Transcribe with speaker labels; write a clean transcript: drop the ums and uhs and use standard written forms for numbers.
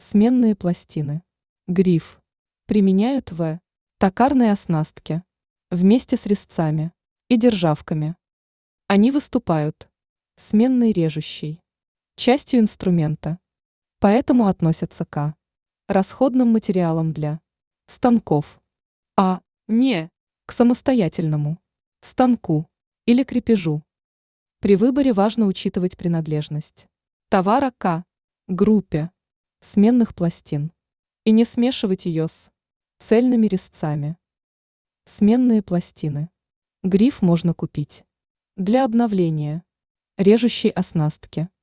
Speaker 1: Сменные пластины. Гриф. Применяют в токарной оснастке вместе с резцами и державками. Они выступают сменной режущей частью инструмента, поэтому относятся к расходным материалам для станков, а не к самостоятельному станку или крепежу. При выборе важно учитывать принадлежность товара к группе сменных пластин и не смешивать ее с цельными резцами. Сменные пластины. Гриф можно купить для обновления режущей оснастки